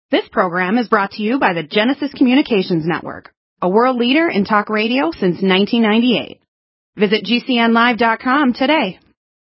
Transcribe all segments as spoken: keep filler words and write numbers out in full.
This program is brought to you by the Genesis Communications Network, a world leader in talk radio since nineteen ninety-eight. Visit G C N live dot com today.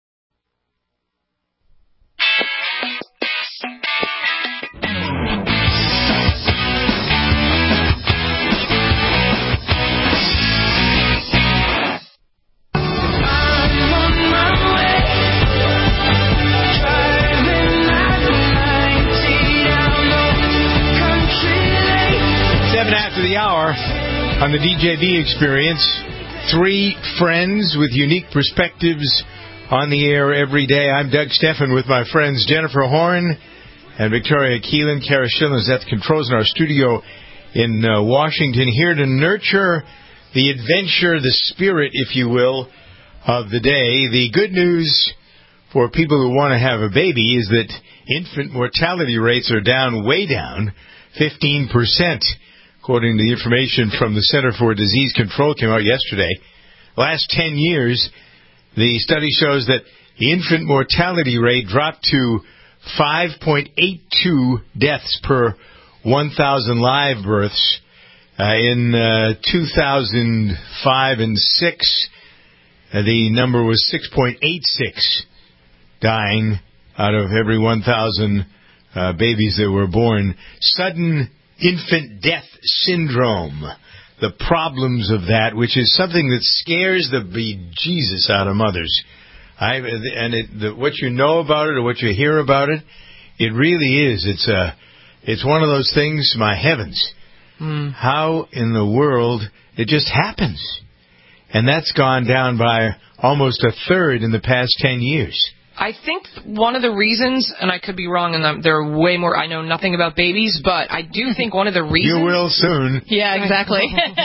After the hour on the D J B Experience, three friends with unique perspectives on the air every day. I'm Doug Steffen with my friends Jennifer Horn and Victoria Keelan. Kara Schillen's at the controls in our studio in uh, Washington, here to nurture the adventure, the spirit, if you will, of the day. The good news for people who want to have a baby is that infant mortality rates are down, way down, fifteen percent. According to the information from the Center for Disease Control, came out yesterday. Last ten years, the study shows that the infant mortality rate dropped to five point eight two deaths per one thousand live births. Uh, in uh, two thousand five and six, uh, the number was six point eight six dying out of every one thousand uh, babies that were born. Sudden infant death syndrome, the problems of that, which is something that scares the bejesus out of mothers. I, and it, the, what you know about it or what you hear about it, it really is. It's a, it's one of those things, my heavens, mm. how in the world it just happens. And that's gone down by almost a third in the past ten years. I think one of the reasons, and I could be wrong, and there are way more, I know nothing about babies, but I do think one of the reasons... You will soon. Yeah, exactly.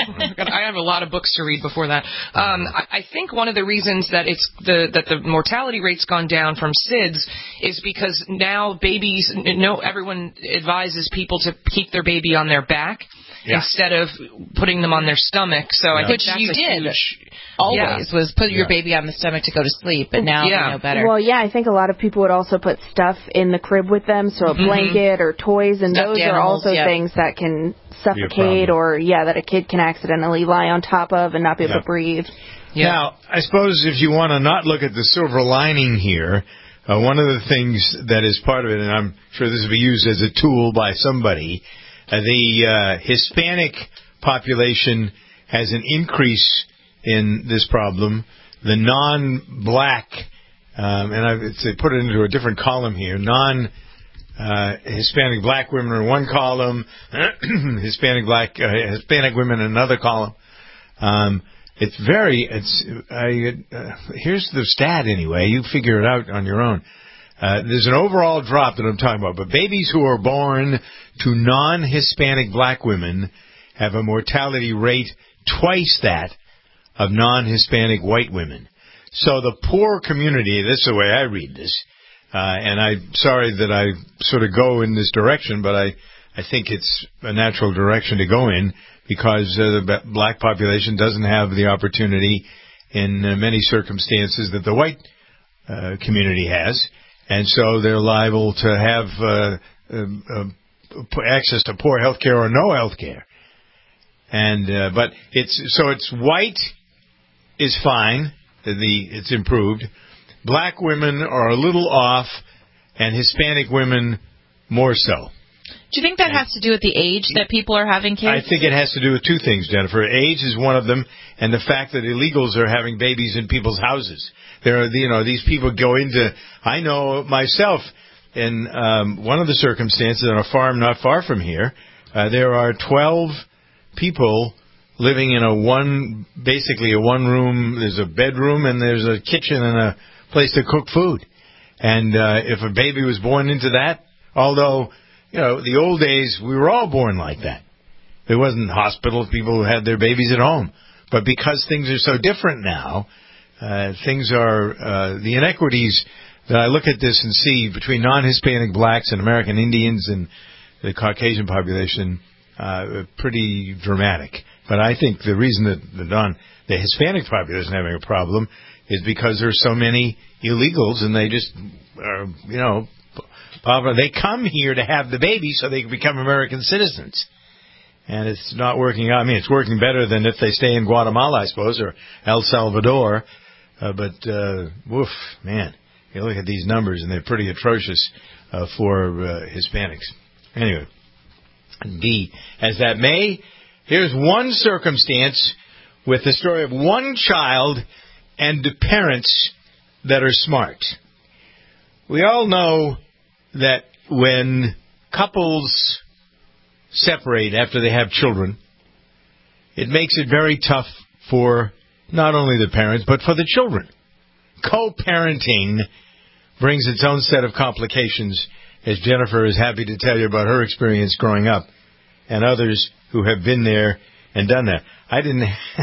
I have a lot of books to read before that. Um, I, I think one of the reasons that it's the that the mortality rate's gone down from S I D S is because now babies, no, everyone advises people to keep their baby on their back. Yeah. Instead of putting them on their stomach. So yeah. I think Which that's you a did huge, always, yeah. was put your yeah. baby on the stomach to go to sleep, but now yeah. you know better. Well, yeah, I think a lot of people would also put stuff in the crib with them, so a mm-hmm. blanket or toys, and Stuffed those animals, are also yeah. things that can suffocate or, yeah, that a kid can accidentally lie on top of and not be able yeah. to breathe. Yeah. Now, I suppose if you want to not look at the silver lining here, uh, one of the things that is part of it, and I'm sure this will be used as a tool by somebody, uh, the uh, Hispanic population has an increase in this problem. The non-black, um, and I it's, put it into a different column here, non uh, Hispanic black women in one column, Hispanic black uh, Hispanic women in another column. Um, it's very, it's, I, uh, here's the stat anyway, you figure it out on your own. Uh, there's an overall drop that I'm talking about, but babies who are born to non-Hispanic black women have a mortality rate twice that of non-Hispanic white women. So the poor community, this is the way I read this, uh, and I'm sorry that I sort of go in this direction, but I, I think it's a natural direction to go in because uh, the black population doesn't have the opportunity in uh, many circumstances that the white uh, community has, and so they're liable to have uh, uh, uh, access to poor health care or no health care. And uh, but it's so it's white is fine, the it's improved. Black women are a little off, and Hispanic women more so. Do you think that has to do with the age that people are having kids? I think it has to do with two things, Jennifer. Age is one of them, and the fact that illegals are having babies in people's houses. There are, you know, these people go into. I know myself, in um, one of the circumstances on a farm not far from here, uh, there are twelve people living in a one, basically a one room, there's a bedroom and there's a kitchen and a place to cook food. And uh, if a baby was born into that, although, you know, the old days, we were all born like that. There wasn't hospitals, people who had their babies at home. But because things are so different now, uh, things are, uh, the inequities that I look at this and see between non-Hispanic blacks and American Indians and the Caucasian population, uh, pretty dramatic. But I think the reason that the non, the Hispanic population is having a problem is because there's so many illegals and they just are, you know, Papa, they come here to have the baby so they can become American citizens. And it's not working out. I mean, it's working better than if they stay in Guatemala, I suppose, or El Salvador. Uh, but, uh, woof, man, you look at these numbers, and they're pretty atrocious uh, for uh, Hispanics. Anyway, be as that may, here's one circumstance with the story of one child and the parents that are smart. We all know that when couples separate after they have children, it makes it very tough for not only the parents, but for the children. Co-parenting brings its own set of complications, as Jennifer is happy to tell you about her experience growing up, and others who have been there and done that. I didn't...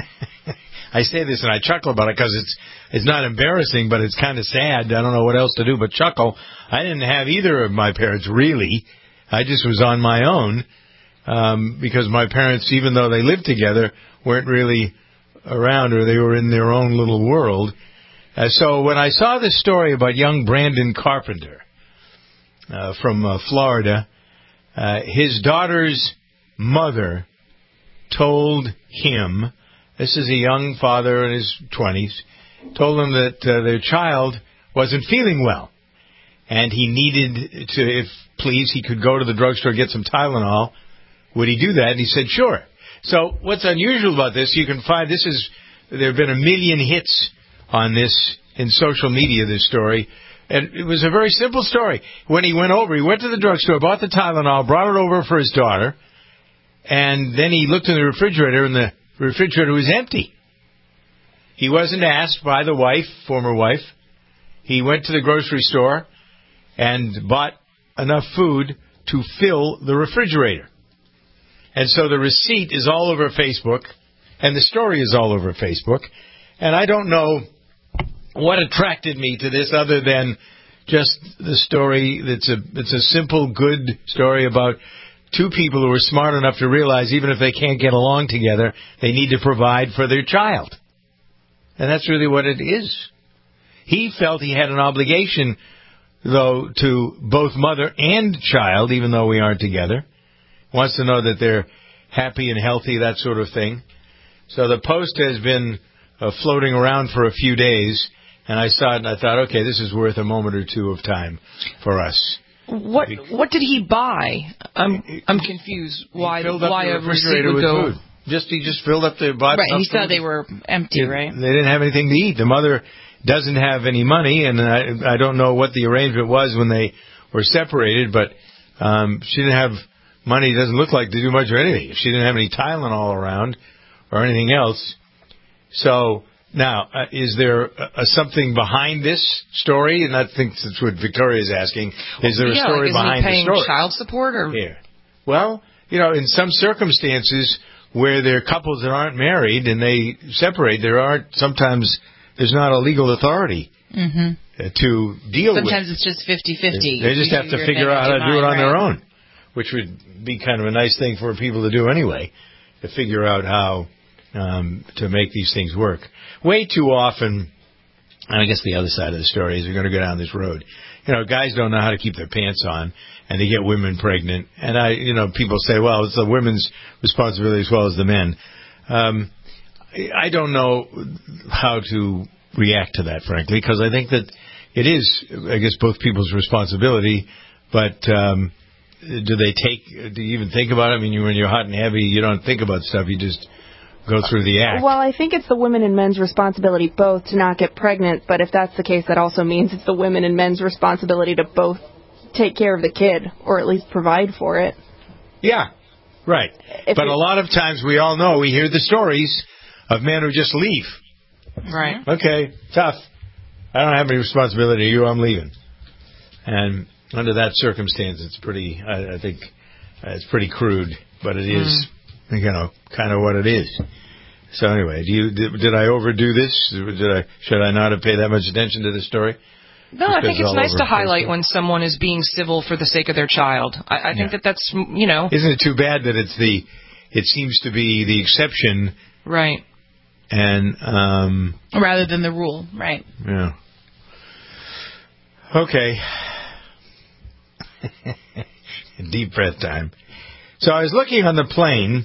I say this and I chuckle about it because it's it's not embarrassing, but it's kind of sad. I don't know what else to do but chuckle. I didn't have either of my parents, really. I just was on my own um, because my parents, even though they lived together, weren't really around, or they were in their own little world. Uh, so when I saw this story about young Brandon Carpenter uh, from uh, Florida, uh, his daughter's mother told him, this is a young father in his twenties, told him that uh, their child wasn't feeling well. And he needed to, if please, he could go to the drugstore and get some Tylenol. Would he do that? And he said, sure. So what's unusual about this, you can find, this is, there have been a million hits on this in social media, this story. And it was a very simple story. When he went over, he went to the drugstore, bought the Tylenol, brought it over for his daughter, and then he looked in the refrigerator, and the refrigerator was empty. He wasn't asked by the wife, former wife. He went to the grocery store and bought enough food to fill the refrigerator. And so the receipt is all over Facebook, and the story is all over Facebook. And I don't know what attracted me to this other than just the story. It's a, it's a simple, good story about two people who are smart enough to realize even if they can't get along together, they need to provide for their child. And that's really what it is. He felt he had an obligation, though, to both mother and child, even though we aren't together. Wants to know that they're happy and healthy, that sort of thing. So the post has been uh, floating around for a few days, and I saw it and I thought, okay, this is worth a moment or two of time for us. What what did he buy? I'm I'm confused. Why why a receipt would go? Food. Just he just filled up the bought right. He saw food. They were empty, it, right? They didn't have anything to eat. The mother doesn't have any money, and I I don't know what the arrangement was when they were separated, but um, she didn't have money. It doesn't look like to do much or anything. She didn't have any Tylenol around or anything else. So. Now, uh, is there uh, something behind this story? And I think that's what Victoria is asking. Is there a yeah, story like, behind is he paying the story? Child support or? Yeah. Well, you know, in some circumstances where there are couples that aren't married and they separate, there aren't sometimes there's not a legal authority mm-hmm. uh, to deal sometimes with. Sometimes it's just fifty-fifty. They just you have to figure out how to do it on right? their own, which would be kind of a nice thing for people to do anyway, to figure out how um, to make these things work. Way too often, and I guess the other side of the story is we're going to go down this road. You know, guys don't know how to keep their pants on, and they get women pregnant. And I, you know, people say, well, it's the women's responsibility as well as the men. Um, I don't know how to react to that, frankly, because I think that it is, I guess, both people's responsibility. But um, do they take? Do you even think about it? I mean, you, when you're hot and heavy, you don't think about stuff. You just go through the act. Well, I think it's the women and men's responsibility both to not get pregnant, but if that's the case, that also means it's the women and men's responsibility to both take care of the kid, or at least provide for it. Yeah, right. If but a lot of times we all know, we hear the stories of men who just leave. Right. Okay, tough. I don't have any responsibility to you, I'm leaving. And under that circumstance, it's pretty, I, I think, uh, it's pretty crude, but it is... Mm. You know, kind of what it is. So anyway, do you did, did I overdo this? Did I should I not have paid that much attention to this story? No, I think it's nice to highlight when someone is being civil for the sake of their child. I, I think yeah. that that's you know. Isn't it too bad that it's the it seems to be the exception, right? And um, rather than the rule, right? Yeah. Okay. Deep breath time. So I was looking on the plane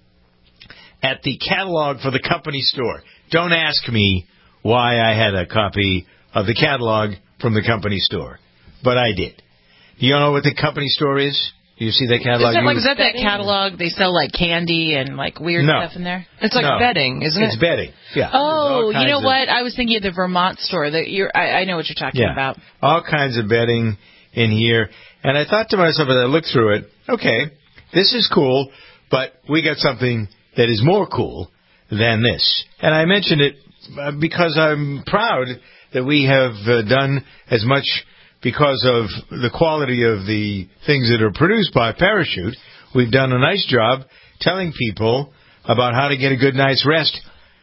at the catalog for the company store. Don't ask me why I had a copy of the catalog from the company store, but I did. Do you know what the company store is? Do you see that catalog? Is that, like, is that that catalog they sell like candy and like weird no. stuff in there? It's like no. bedding, isn't it? It's bedding. Yeah. Oh, you know of, what? I was thinking of the Vermont store. That you're. I, I know what you're talking yeah, about. All kinds of bedding in here, and I thought to myself as I looked through it, okay, this is cool, but we got something that is more cool than this. And I mentioned it because I'm proud that we have uh, done as much because of the quality of the things that are produced by Parachute. We've done a nice job telling people about how to get a good night's rest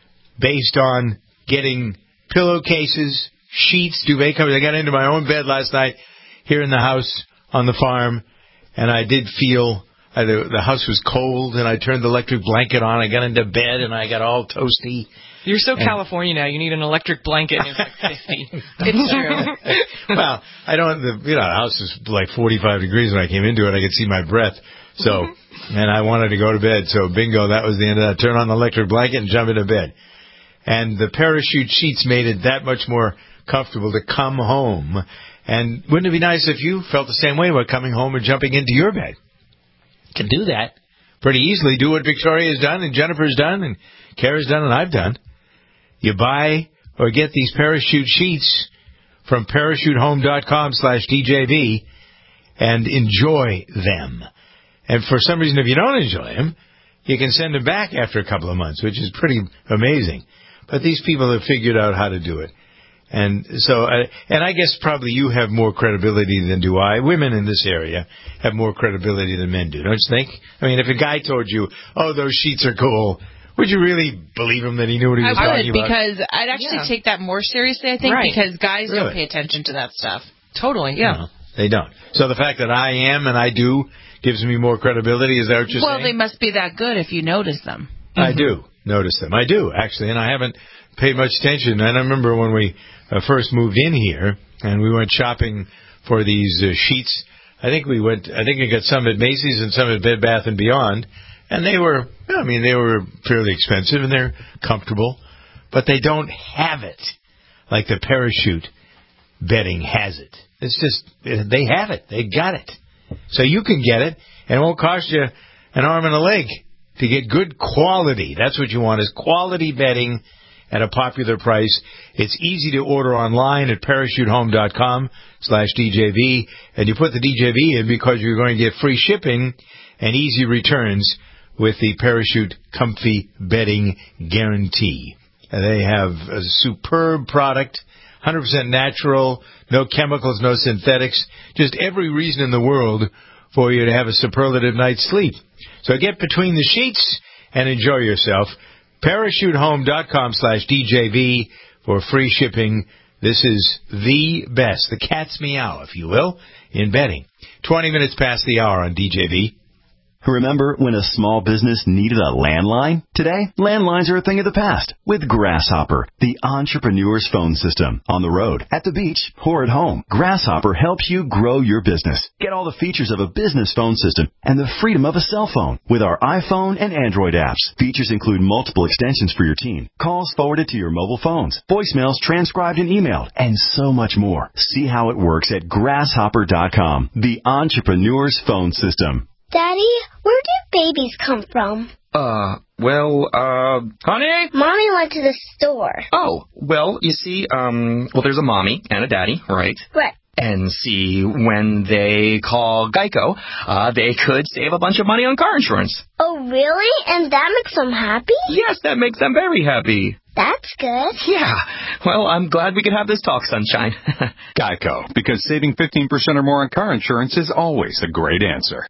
based on getting pillowcases, sheets, duvet covers. I got into my own bed last night here in the house on the farm, and I did feel uh, the, the house was cold, and I turned the electric blanket on. I got into bed, and I got all toasty. You're so and California now. You need an electric blanket. And it's like fifty. It's true. Well, I don't. The, you know, the house is like forty-five degrees when I came into it. I could see my breath. So, and I wanted to go to bed. So, bingo, that was the end of that. Turn on the electric blanket and jump into bed. And the Parachute sheets made it that much more comfortable to come home. And wouldn't it be nice if you felt the same way about coming home and jumping into your bed? You can do that pretty easily. Do what Victoria's done and Jennifer's done and Kara's done and I've done. You buy or get these Parachute sheets from parachutehome.com slash DJV and enjoy them. And for some reason, if you don't enjoy them, you can send them back after a couple of months, which is pretty amazing. But these people have figured out how to do it. And so, uh, and I guess probably you have more credibility than do I. Women in this area have more credibility than men do, don't you think? I mean, if a guy told you, oh, those sheets are cool, would you really believe him that he knew what he was I talking would, about? Because I'd actually Yeah. take that more seriously, I think, Right. because guys Really? don't pay attention to that stuff. Totally, yeah. No, they don't. So the fact that I am and I do gives me more credibility, is that what you're Well, saying? they must be that good if you notice them. I Mm-hmm. do notice them. I do, actually, and I haven't paid much attention. And I remember when we uh, first moved in here and we went shopping for these uh, sheets. I think we went, I think we got some at Macy's and some at Bed Bath and Beyond. And they were, I mean, they were fairly expensive and they're comfortable, but they don't have it like the Parachute bedding has it. It's just, they have it. They got it. So you can get it, and it won't cost you an arm and a leg to get good quality. That's what you want, is quality bedding at a popular price. It's easy to order online at parachutehome.com slash DJV, and you put the D J V in because you're going to get free shipping and easy returns with the Parachute Comfy Bedding Guarantee. They have a superb product, one hundred percent natural, no chemicals, no synthetics, just every reason in the world for you to have a superlative night's sleep. So get between the sheets and enjoy yourself. parachutehome.com slash DJV for free shipping. This is the best, the cat's meow, if you will, in bedding. twenty minutes past the hour on D J V. Remember when a small business needed a landline? Today, landlines are a thing of the past with Grasshopper, the entrepreneur's phone system. On the road, at the beach, or at home, Grasshopper helps you grow your business. Get all the features of a business phone system and the freedom of a cell phone with our iPhone and Android apps. Features include multiple extensions for your team, calls forwarded to your mobile phones, voicemails transcribed and emailed, and so much more. See how it works at grasshopper dot com, the entrepreneur's phone system. Daddy, where do babies come from? Uh, well, uh, honey? Mommy went to the store. Oh, well, you see, um, well, there's a mommy and a daddy, right? Right. And see, when they call Geico, uh, they could save a bunch of money on car insurance. Oh, really? And that makes them happy? Yes, that makes them very happy. That's good. Yeah. Well, I'm glad we could have this talk, Sunshine. Geico, because saving fifteen percent or more on car insurance is always a great answer.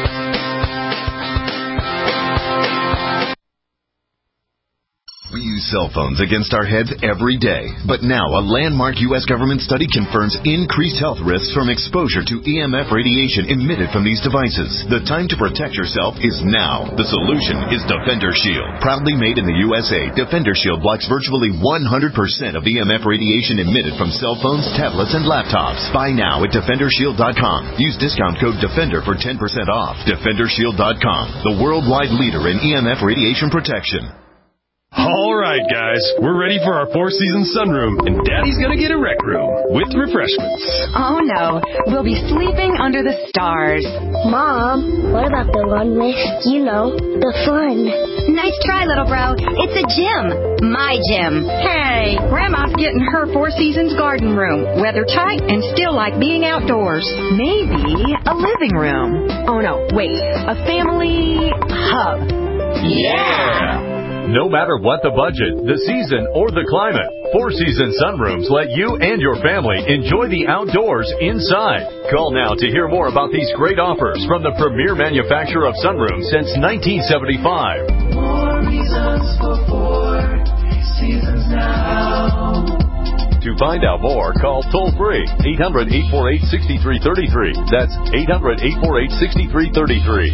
We use cell phones against our heads every day. But now, a landmark U S government study confirms increased health risks from exposure to E M F radiation emitted from these devices. The time to protect yourself is now. The solution is Defender Shield. Proudly made in the U S A, Defender Shield blocks virtually one hundred percent of E M F radiation emitted from cell phones, tablets, and laptops. Buy now at Defender Shield dot com. Use discount code DEFENDER for ten percent off. Defender Shield dot com, the worldwide leader in E M F radiation protection. All right, guys, we're ready for our four-season sunroom, and Daddy's gonna get a rec room with refreshments. Oh, no. We'll be sleeping under the stars. Mom, what about the one with, you know, the fun? Nice try, little bro. It's a gym. My gym. Hey, Grandma's getting her Four Seasons garden room. Weather tight and still like being outdoors. Maybe a living room. Oh, no, wait. A family hub. Yeah! No matter what the budget, the season, or the climate, Four Seasons Sunrooms let you and your family enjoy the outdoors inside. Call now to hear more about these great offers from the premier manufacturer of sunrooms since nineteen seventy-five. More reasons for Four Seasons now. To find out more, call toll-free eight hundred, eight four eight, six three three three. That's eight hundred, eight four eight, six three three three.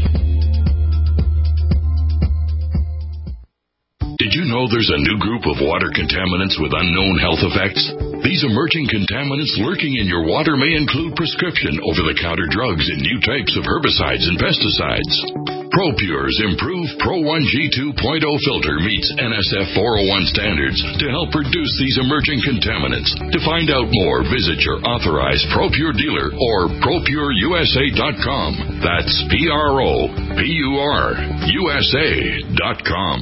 Did you know there's a new group of water contaminants with unknown health effects? These emerging contaminants lurking in your water may include prescription over-the-counter drugs and new types of herbicides and pesticides. ProPure's improved Pro one G two point oh filter meets N S F four oh one standards to help reduce these emerging contaminants. To find out more, visit your authorized ProPure dealer or Pro Pure U S A dot com. That's P R O P U R U S A dot com.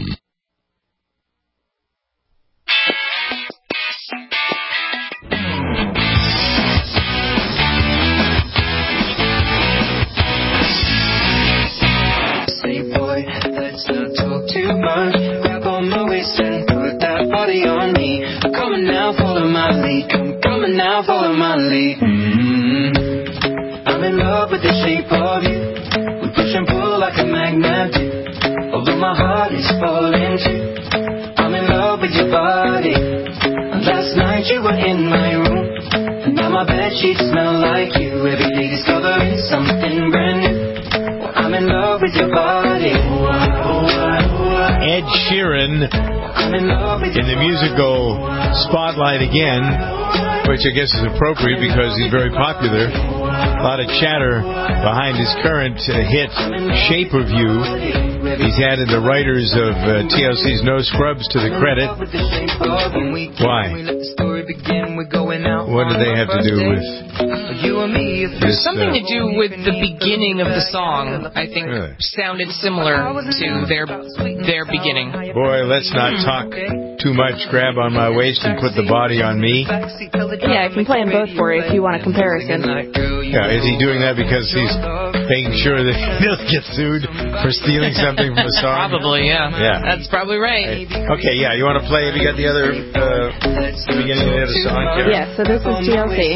Too much, grab on my waist and put that body on me. I'm coming now, follow my lead. Come coming now, follow my lead. Mm-hmm. I'm in love with the shape of you. We push and pull like a magnet do. Although my heart is falling too. I'm in love with your body. Last night you were in my room, and now my bedsheets smell like you. Every day discovering something brand new. I'm in love with your body. Ed Sheeran in the musical Spotlight again, which I guess is appropriate because he's very popular. A lot of chatter behind his current uh, hit, Shape of You. He's added the writers of uh, T L C's No Scrubs to the credit. Why? What do they have to do with There's something uh, to do with the beginning of the song. I think really? sounded similar to their their beginning. Boy, let's not talk too much. Grab on my waist and put the body on me. Yeah, I can play them both for you if you want a comparison. Yeah, is he doing that because he's making sure that he doesn't get sued for stealing something from the song? Probably, yeah. Yeah. That's probably right. Okay, yeah, you want to play? Have you got the other, uh, the beginning of the other song, Karen? Yeah, so this is T L C.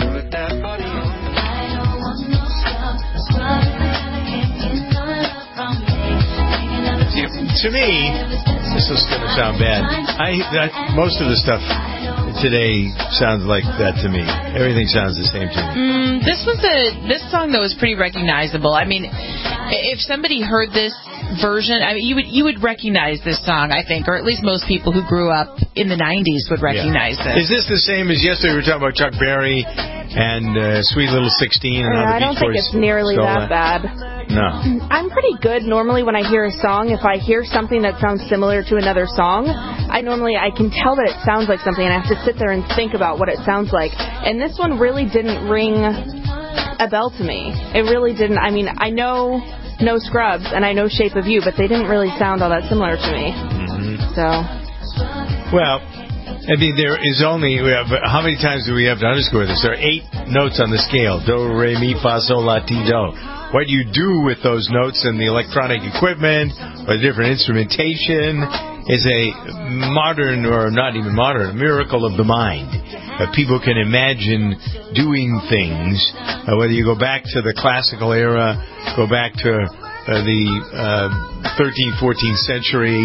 To me, this is going to sound bad. I that, most of the stuff today sounds like that to me. Everything sounds the same to me. Mm, this was a this song though was pretty recognizable. I mean, if somebody heard this version, I mean, you would you would recognize this song, I think, or at least most people who grew up in the nineties would recognize yeah. this. Is this the same as yesterday? We were talking about Chuck Berry and uh, Sweet Little sixteen. And yeah, how the I don't Beach think Boys it's nearly that bad. No. I'm pretty good normally when I hear a song. If I hear something that sounds similar to another song, I normally I can tell that it sounds like something, and I have to sit there and think about what it sounds like. And this one really didn't ring a bell to me. It really didn't. I mean, I know No Scrubs and I know Shape of You, but they didn't really sound all that similar to me. Mm-hmm. So. Well, I mean, there is only, we have, how many times do we have to underscore this? There are eight notes on the scale. Do, re, mi, fa, sol, la, ti, do. What you do with those notes and the electronic equipment or the different instrumentation is a modern, or not even modern, a miracle of the mind. Uh, people can imagine doing things, uh, whether you go back to the classical era, go back to uh, the uh, thirteenth, fourteenth century,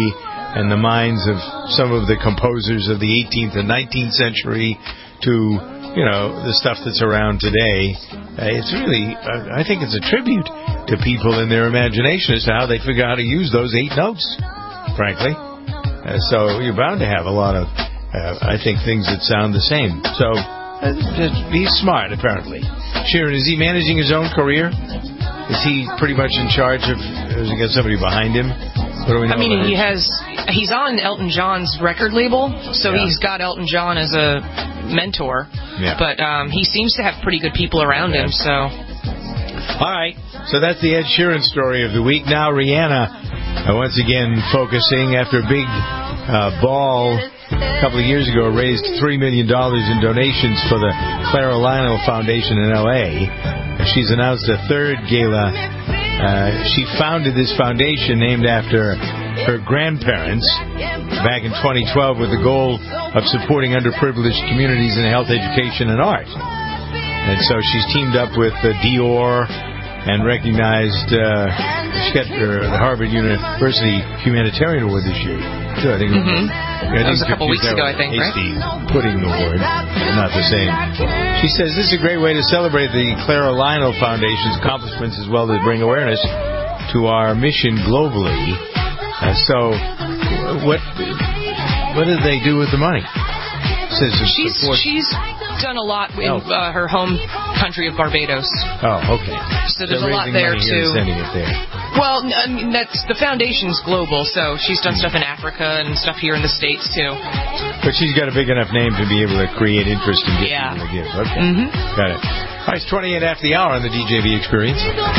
and the minds of some of the composers of the eighteenth and nineteenth century to, you know, the stuff that's around today. Uh, it's really, uh, I think it's a tribute to people in their imagination as to how they figure out how to use those eight notes, frankly. Uh, so you're bound to have a lot of, uh, I think, things that sound the same. So uh, just, he's smart, apparently. Sharon, is he managing his own career? Is he pretty much in charge of, has he got somebody behind him? What do we know I mean, about he him? has, he's on Elton John's record label, so Yeah. he's got Elton John as a mentor. Yeah. But um, he seems to have pretty good people around him, so. All right. So that's the Ed Sheeran story of the week. Now Rihanna, uh, once again focusing after a big uh, ball a couple of years ago, raised three million dollars in donations for the Clara Lionel Foundation in L A She's announced a third gala. Uh, she founded this foundation named after her grandparents back in twenty twelve with the goal of supporting underprivileged communities in health, education, and art. And so she's teamed up with uh, Dior and recognized, uh, she got her the Harvard University Humanitarian Award this year. So I think Mm-hmm. I That was a couple weeks ago, I think, right? Hasty Pudding Award, not the same. She says this is a great way to celebrate the Clara Lionel Foundation's accomplishments as well as bring awareness to our mission globally. Uh, so, what what did they do with the money? Says She's she's done a lot in uh, her home country of Barbados. Oh, okay. So there's They're a lot raising there money here and too. sending it there. Well, I mean, that's the foundation's global, so she's done stuff in Africa and stuff here in the States too. But she's got a big enough name to be able to create interest and get Yeah. people to give. Okay, Mm-hmm. got it. All right, it's twenty-eight after the hour on the D J V Experience.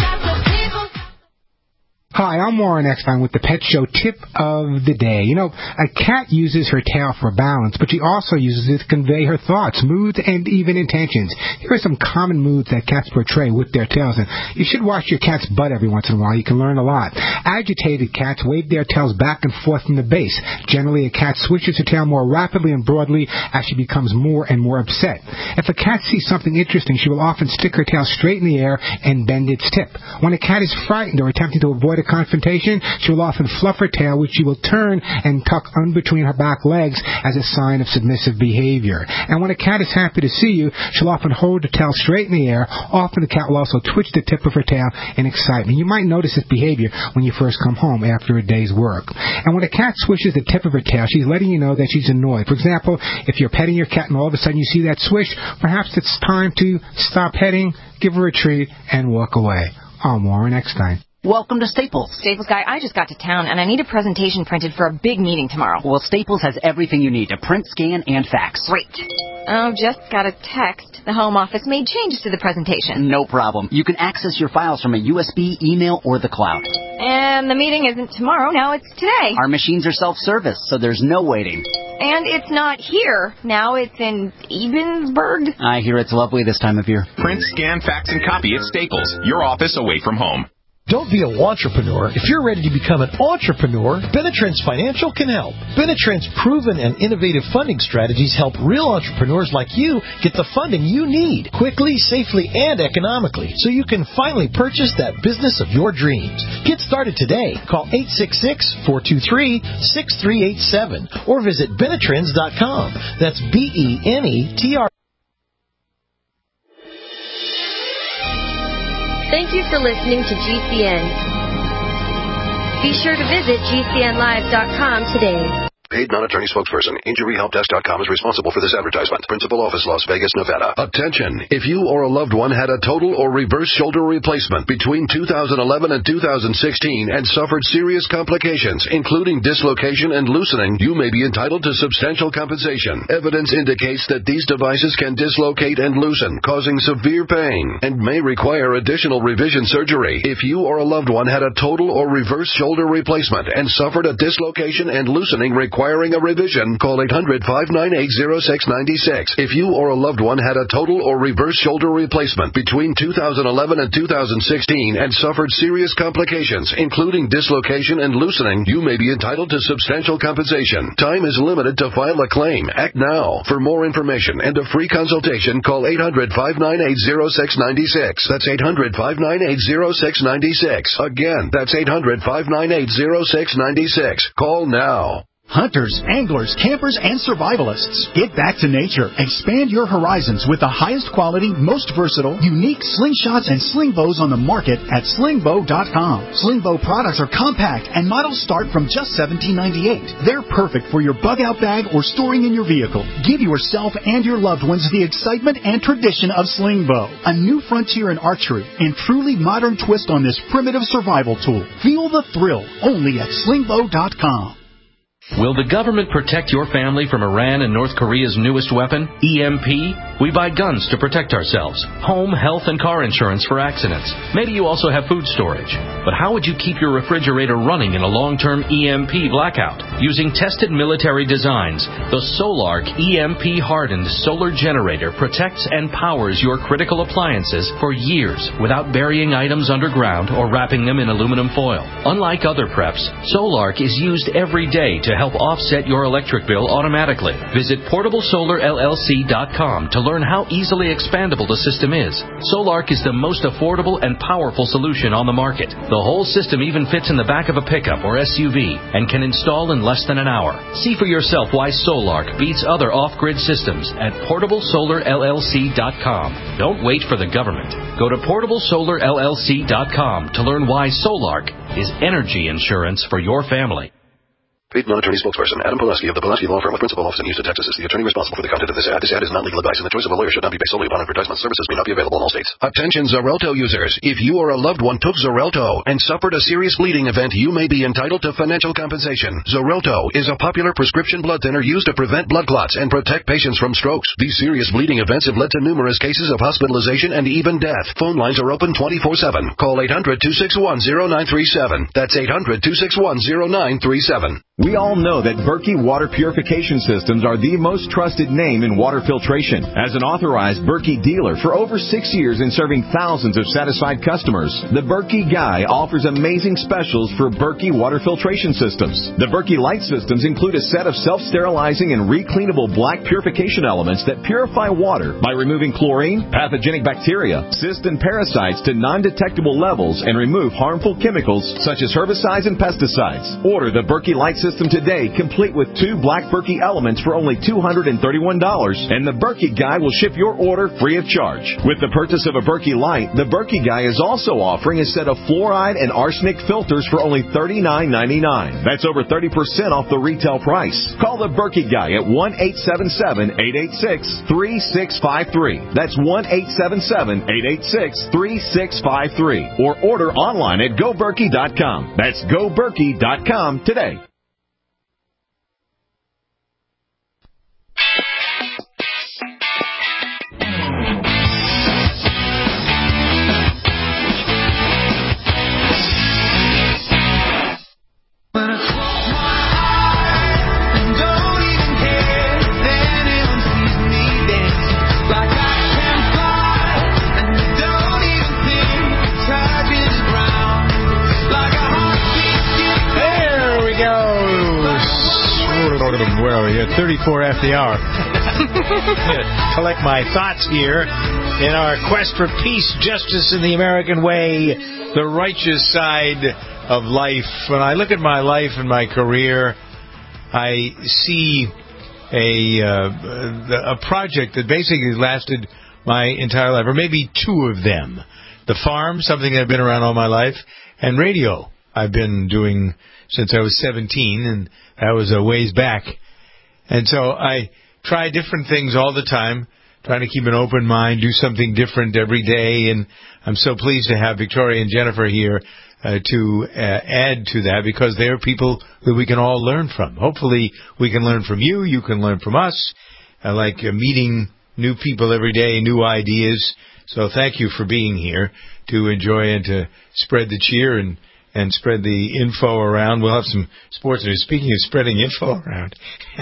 Hi, I'm Warren Eckstein with the Pet Show Tip of the Day. You know, a cat uses her tail for balance, but she also uses it to convey her thoughts, moods, and even intentions. Here are some common moods that cats portray with their tails, and you should wash your cat's butt every once in a while. You can learn a lot. Agitated cats wave their tails back and forth from the base. Generally, a cat switches her tail more rapidly and broadly as she becomes more and more upset. If a cat sees something interesting, she will often stick her tail straight in the air and bend its tip. When a cat is frightened or attempting to avoid a confrontation, she will often fluff her tail, which she will turn and tuck in between her back legs as a sign of submissive behavior. And when a cat is happy to see you, she'll often hold her tail straight in the air. Often the cat will also twitch the tip of her tail in excitement. You might notice this behavior when you first come home after a day's work. And when a cat swishes the tip of her tail, she's letting you know that she's annoyed. For example, if you're petting your cat and all of a sudden you see that swish, perhaps it's time to stop petting, give her a treat, and walk away. I'm Warren Eckstein. Welcome to Staples. Staples guy, I just got to town and I need a presentation printed for a big meeting tomorrow. Well, Staples has everything you need to print, scan, and fax. Great. Oh, just got a text. The home office made changes to the presentation. No problem. You can access your files from a U S B, email, or the cloud. And the meeting isn't tomorrow, now it's today. Our machines are self-service, so there's no waiting. And it's not here. Now it's in Ebensburg. I hear it's lovely this time of year. Print, scan, fax, and copy at Staples. Your office away from home. Don't be a wantrepreneur. If you're ready to become an entrepreneur, Benetrends Financial can help. Benetrends' proven and innovative funding strategies help real entrepreneurs like you get the funding you need quickly, safely, and economically so you can finally purchase that business of your dreams. Get started today. Call eight six six, four two three, six three eight seven or visit Benetrends dot com. That's B E N E T R. Thank you for listening to G C N. Be sure to visit G C N live dot com today. Paid non-attorney spokesperson. Injury Help Desk dot com is responsible for this advertisement. Principal office, Las Vegas, Nevada. Attention! If you or a loved one had a total or reverse shoulder replacement between two thousand eleven and two thousand sixteen and suffered serious complications, including dislocation and loosening, you may be entitled to substantial compensation. Evidence indicates that these devices can dislocate and loosen, causing severe pain, and may require additional revision surgery. If you or a loved one had a total or reverse shoulder replacement and suffered a dislocation and loosening requiring requiring a revision, call eight hundred, five nine eight, zero six nine six. If you or a loved one had a total or reverse shoulder replacement between two thousand eleven and two thousand sixteen and suffered serious complications, including dislocation and loosening, you may be entitled to substantial compensation. Time is limited to file a claim. Act now. For more information and a free consultation, call eight hundred, five nine eight, zero six nine six. That's eight hundred, five nine eight, zero six nine six. Again, that's eight hundred, five nine eight, zero six nine six. Call now. Hunters, anglers, campers, and survivalists. Get back to nature. Expand your horizons with the highest quality, most versatile, unique slingshots and sling bows on the market at sling bow dot com. Sling bow products are compact and models start from just seventeen ninety-eight. They're perfect for your bug-out bag or storing in your vehicle. Give yourself and your loved ones the excitement and tradition of sling bow. A new frontier in archery and truly modern twist on this primitive survival tool. Feel the thrill only at sling bow dot com. Will the government protect your family from Iran and North Korea's newest weapon, E M P? We buy guns to protect ourselves, home, health, and car insurance for accidents. Maybe you also have food storage. But how would you keep your refrigerator running in a long-term E M P blackout? Using tested military designs, the Solark E M P-hardened solar generator protects and powers your critical appliances for years without burying items underground or wrapping them in aluminum foil. Unlike other preps, Solark is used every day to help offset your electric bill automatically. Visit portable solar L L C dot com to learn how easily expandable the system is. Solark is the most affordable and powerful solution on the market. The whole system even fits in the back of a pickup or S U V and can install in less than an hour. See for yourself why Solark beats other off-grid systems at portable solar L L C dot com. Don't wait for the government. Go to portable solar L L C dot com to learn why Solark is energy insurance for your family. Paid non-attorney spokesperson Adam Pulaski of the Pulaski Law Firm with principal office in Houston, Texas is the attorney responsible for the content of this ad. This ad is not legal advice, and the choice of a lawyer should not be based solely upon advertisement. Services may not be available in all states. Attention Xarelto users. If you or a loved one took Xarelto and suffered a serious bleeding event, you may be entitled to financial compensation. Xarelto is a popular prescription blood thinner used to prevent blood clots and protect patients from strokes. These serious bleeding events have led to numerous cases of hospitalization and even death. Phone lines are open twenty-four seven. Call eight hundred, two six one, zero nine three seven. That's eight hundred, two six one, zero nine three seven. We all know that Berkey Water Purification Systems are the most trusted name in water filtration. As an authorized Berkey dealer for over six years and serving thousands of satisfied customers, the Berkey Guy offers amazing specials for Berkey Water Filtration Systems. The Berkey Light Systems include a set of self-sterilizing and recleanable black purification elements that purify water by removing chlorine, pathogenic bacteria, cysts, and parasites to non-detectable levels and remove harmful chemicals such as herbicides and pesticides. Order the Berkey Light System today, complete with two black Berkey elements for only two hundred thirty-one dollars, and the Berkey Guy will ship your order free of charge. With the purchase of a Berkey Light, the Berkey Guy is also offering a set of fluoride and arsenic filters for only thirty-nine ninety-nine. That's over thirty percent off the retail price. Call the Berkey Guy at one eight seven seven, eight eight six, three six five three. That's one eight seven seven, eight eight six, three six five three. Or order online at go berkey dot com. That's go berkey dot com today. Well, we're at thirty-four after the hour. Collect my thoughts here in our quest for peace, justice, and the American way, the righteous side of life. When I look at my life and my career, I see a uh, a project that basically lasted my entire life, or maybe two of them. The farm, something I've been around all my life, and radio. I've been doing since I was seventeen, and that was a ways back. And so I try different things all the time, trying to keep an open mind, do something different every day. And I'm so pleased to have Victoria and Jennifer here uh, to uh, add to that, because they are people that we can all learn from. Hopefully we can learn from you. You can learn from us. I like uh, meeting new people every day, new ideas. So thank you for being here to enjoy and to spread the cheer and and spread the info around. We'll have some sports news. Speaking of spreading info around,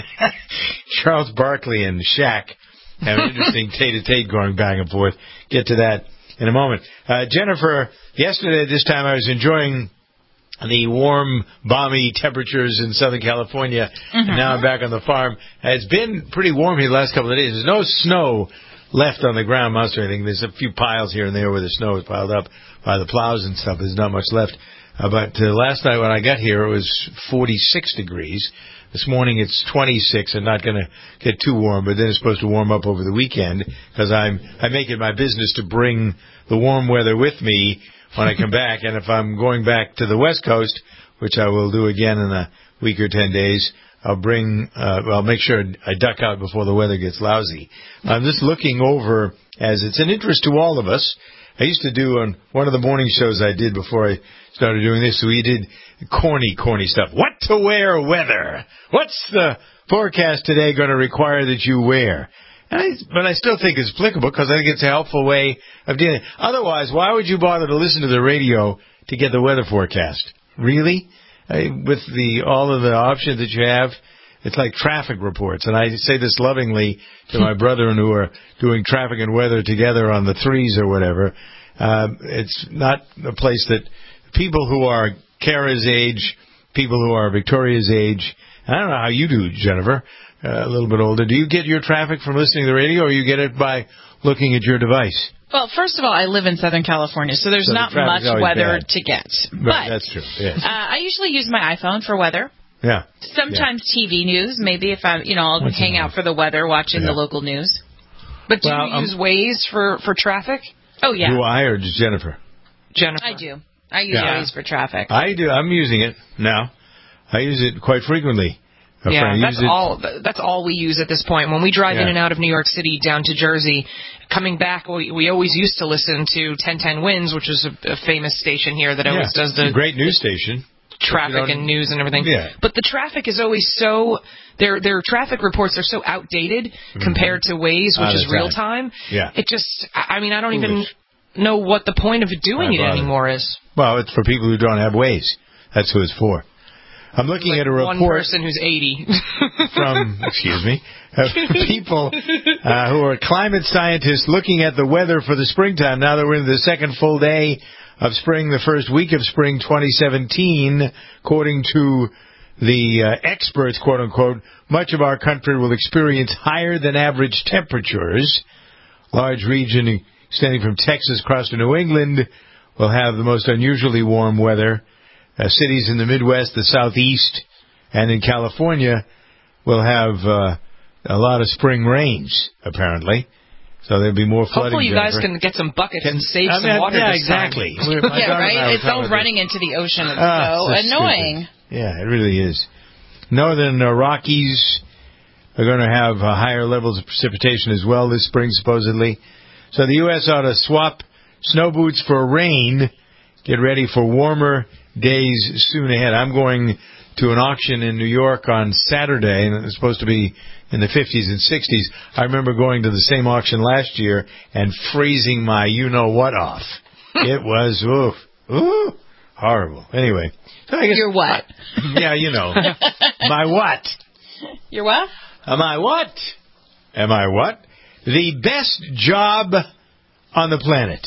Charles Barkley and Shaq have an interesting tete-a-tete going back and forth. Get to that in a moment. Uh, Jennifer, yesterday at this time I was enjoying the warm, balmy temperatures in Southern California. Mm-hmm. And now I'm back on the farm. It's been pretty warm here the last couple of days. There's no snow left on the ground, mouse or anything. There's a few piles here and there where the snow is piled up by the plows and stuff. There's not much left. Uh, but uh, last night when I got here, it was forty-six degrees. This morning it's twenty-six and not going to get too warm, but then it's supposed to warm up over the weekend because I'm I make it my business to bring the warm weather with me when I come back. And if I'm going back to the West Coast, which I will do again in a week or ten days, I'll bring, uh, well, I'll make sure I duck out before the weather gets lousy. I'm just looking over, as it's an interest to all of us. I used to do on one of the morning shows I did before I started doing this, we did corny, corny stuff. What to wear weather? What's the forecast today going to require that you wear? And I, but I still think it's applicable because I think it's a helpful way of dealing. Otherwise, why would you bother to listen to the radio to get the weather forecast? Really? I, with the all of the options that you have, it's like traffic reports. And I say this lovingly to my brethren who are doing traffic and weather together on the threes or whatever. Uh, it's not a place that people who are Kara's age, people who are Victoria's age, I don't know how you do, Jennifer, uh, a little bit older. Do you get your traffic from listening to the radio, or you get it by looking at your device? Well, first of all, I live in Southern California, so there's so not the much weather bad. to get. But right, that's true. Yes. Uh, I usually use my iPhone for weather. Yeah. Sometimes yeah. T V news. Maybe if I'm, you know, I'll What's hang out for the weather, watching yeah. the local news. But do well, you um, use Waze for, for traffic? Oh, yeah. Do I or just Jennifer? Jennifer. I do. I use yeah. Waze for traffic. I do. I'm using it now. I use it quite frequently. A yeah, that's all. That's all we use at this point. When we drive yeah. in and out of New York City down to Jersey, coming back, we, we always used to listen to ten ten Wins, which is a, a famous station here that always yeah. does the great news station, traffic and news and everything. Yeah. But the traffic is always so. Their their traffic reports are so outdated mm-hmm. compared to Waze, which is real time. Yeah. It just. I mean, I don't Foolish. even know what the point of doing it anymore is. Well, it's for people who don't have Waze. That's who it's for. I'm looking like at a report. One person who's eighty. from, excuse me, uh, people uh, who are climate scientists looking at the weather for the springtime. Now that we're in the second full day of spring, the first week of spring twenty seventeen, according to the uh, experts, quote unquote, much of our country will experience higher than average temperatures. Large region extending from Texas across to New England will have the most unusually warm weather. Uh, cities in the Midwest, the Southeast, and in California will have uh, a lot of spring rains, apparently. So there'll be more flooding. Hopefully you Jennifer. guys can get some buckets can, and save I mean, some water yeah, this exactly. time. yeah, right? It's all running into the ocean. It's uh, so annoying. Stupid. Yeah, it really is. Northern uh, Rockies are going to have uh, higher levels of precipitation as well this spring, supposedly. So the U S ought to swap snow boots for rain. Get ready for warmer days soon ahead. I'm going to an auction in New York on Saturday, and it's supposed to be in the fifties and sixties. I remember going to the same auction last year and freezing my you-know-what off. It was, oof, ooh, horrible. Anyway. So I guess, Your what? I, yeah, you know. My what? Your what? Am I what? Am I what? The best job on the planet.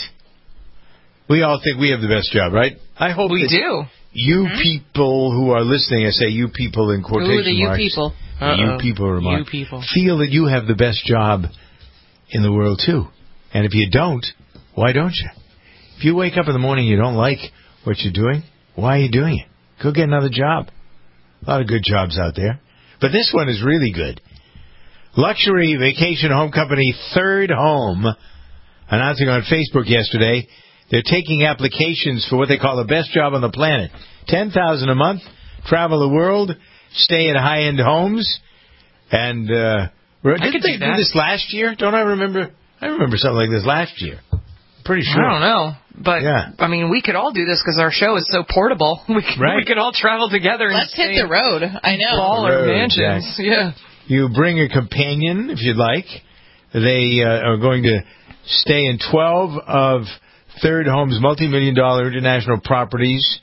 We all think we have the best job, right? I hope we do. You mm-hmm. people who are listening, I say you people in quotation Ooh, the you marks. people. The you people remark. You people. Feel that you have the best job in the world, too. And if you don't, why don't you? If you wake up in the morning and you don't like what you're doing, why are you doing it? Go get another job. A lot of good jobs out there. But this one is really good. Luxury vacation home company Third Home, announcing on Facebook yesterday, they're taking applications for what they call the best job on the planet. ten thousand dollars a month, travel the world, stay at high-end homes, and uh, I didn't they do, do this last year? Don't I remember? I remember something like this last year. Pretty sure. I don't know. But, yeah. I mean, we could all do this because our show is so portable. We could, right. we could all travel together. Let's and hit the road. I know. Baller mansions. Jack. Yeah. You bring a companion, if you'd like. They uh, are going to stay in twelve of Third Home's multi-million dollar international properties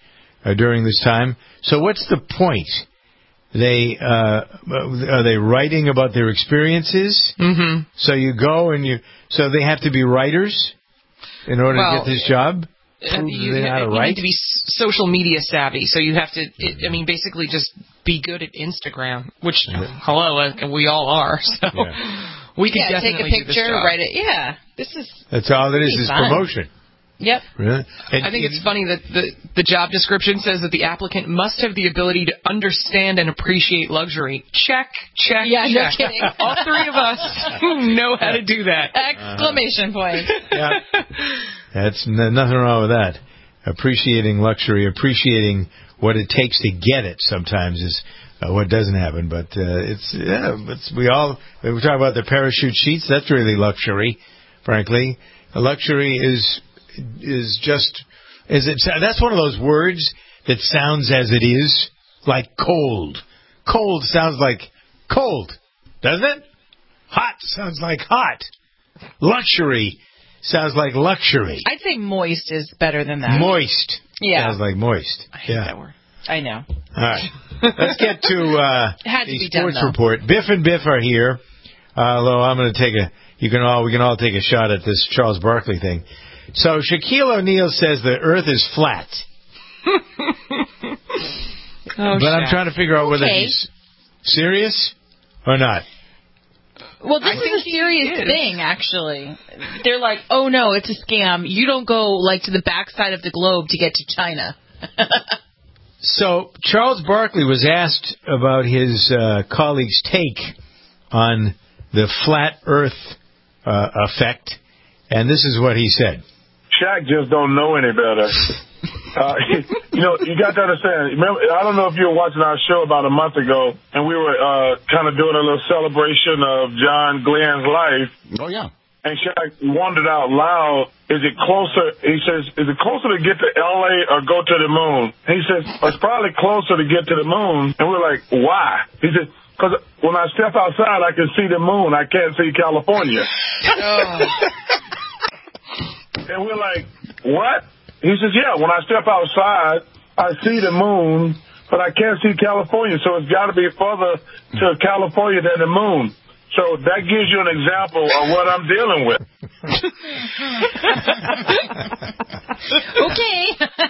uh, during this time. So what's the point? They uh, are they writing about their experiences? Mm-hmm. So you go and you. So they have to be writers in order Well, to get this job. Uh, you, they know how to you write? need to be s- social media savvy, so you have to. It, I mean, basically, just be good at Instagram, which hello, uh, we all are. So Yeah. we can yeah, take definitely a do this picture, job. write it. Yeah, this is. That's all it is. Pretty Is fun. promotion. Yep. Really? And I think it's funny that the, the job description says that the applicant must have the ability to understand and appreciate luxury. Check, check, Yeah, no check. kidding. All three of us know how to do that. Exclamation point. Yeah. That's n- nothing wrong with that. Appreciating luxury, appreciating what it takes to get it sometimes is uh, what doesn't happen. But uh, it's, yeah, it's, we all, we talk about the parachute sheets, that's really luxury, frankly. Luxury is is just, is it? That's one of those words that sounds as it is, like cold. Cold sounds like cold, doesn't it? Hot sounds like hot. Luxury sounds like luxury. I'd say moist is better than that. Moist. Yeah. Sounds like moist. I hate yeah. that word. I know. All right. Let's get to uh, It had to the be done, sports though. report. Biff and Biff are here. Uh, although I'm going to take a, you can all, we can all take a shot at this Charles Barkley thing. So Shaquille O'Neal says the Earth is flat. Oh, but I'm Shaq. trying to figure out whether Okay. he's serious or not. Well, this I think is a he serious is. thing, actually. They're like, oh, no, it's a scam. You don't go, like, to the backside of the globe to get to China. So Charles Barkley was asked about his uh, colleague's take on the flat Earth uh, effect, and this is what he said. Shaq just don't know any better. Uh, you know, you got to understand. Remember, I don't know if you were watching our show about a month ago, and we were uh, kind of doing a little celebration of John Glenn's life. Oh, yeah. And Shaq wondered out loud, is it closer, he says, is it closer to get to L A or go to the moon? He says, it's probably closer to get to the moon. And we're like, why? He said, because when I step outside, I can see the moon. I can't see California. And we're like, what? He says, yeah, when I step outside, I see the moon, but I can't see California, so it's got to be further to California than the moon. So that gives you an example of what I'm dealing with. Okay.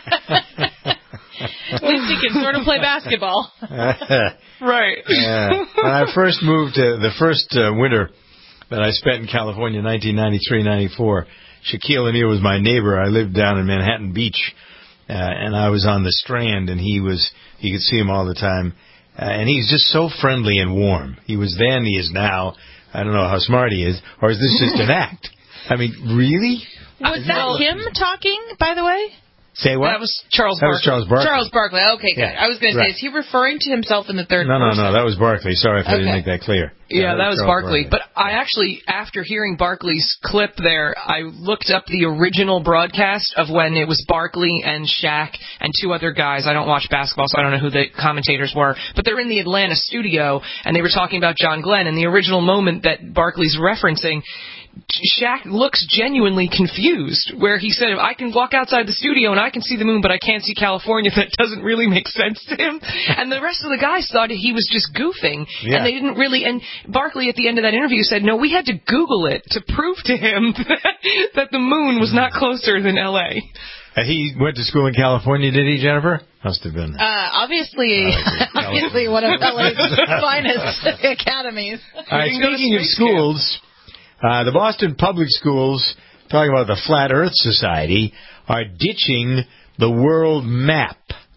At least he can sort of play basketball. Right. Yeah. When I first moved to the first uh, winter that I spent in California, nineteen ninety-three ninety-four, Shaquille O'Neal was my neighbor. I lived down in Manhattan Beach, uh, and I was on the Strand, and he was, you could see him all the time. Uh, and he's just so friendly and warm. He was then, he is now. I don't know how smart he is, or is this just an act? I mean, really? Was that him talking, by the way? Say what? That was Charles That was Barkley. Charles Barkley. Charles Barkley. Okay, good. Yeah, I was going right. to say, is he referring to himself in the third No, no, person? no. That was Barkley. Sorry if I didn't Okay. make that clear. Yeah, that was Charles Barkley. But I actually, after hearing Barkley's clip there, I looked up the original broadcast of when it was Barkley and Shaq and two other guys. I don't watch basketball, so I don't know who the commentators were. But they're in the Atlanta studio, and they were talking about John Glenn. And the original moment that Barkley's referencing, Shaq looks genuinely confused, where he said, I can walk outside the studio and I can see the moon, but I can't see California. That doesn't really make sense to him. And the rest of the guys thought he was just goofing. Yeah. And they didn't really, and Barkley at the end of that interview said, no, we had to Google it to prove to him that, that the moon was not closer than L A. Uh, he went to school in California, did he, Jennifer? Must have been. Uh, obviously, obviously one of L A's finest academies. All right, speaking of schools, uh, the Boston Public Schools, talking about the Flat Earth Society, are ditching the world map.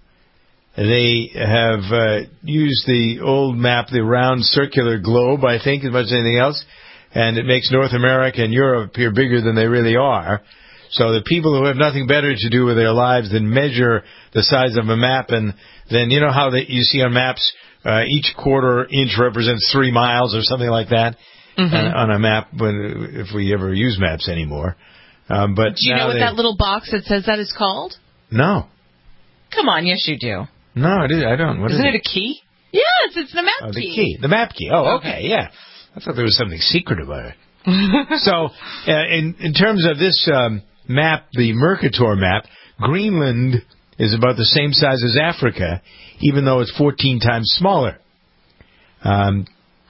They have uh, used the old map, the round circular globe, I think, as much as anything else, and it makes North America and Europe appear bigger than they really are. So the people who have nothing better to do with their lives than measure the size of a map, and then you know how they, you see on maps, uh, each quarter inch represents three miles or something like that. Mm-hmm. on, on a map, when, if we ever use maps anymore. Um, but Do you know what they, that little box that says that is called? No. Come on, yes you do. No, it is, I don't. What Isn't is it a key? Yes, it's the map Oh, the key. key. The map key. Oh, okay, yeah. I thought there was something secret about it. So, uh, in, in terms of this um, map, the Mercator map, Greenland is about the same size as Africa, even though it's fourteen times smaller. Um,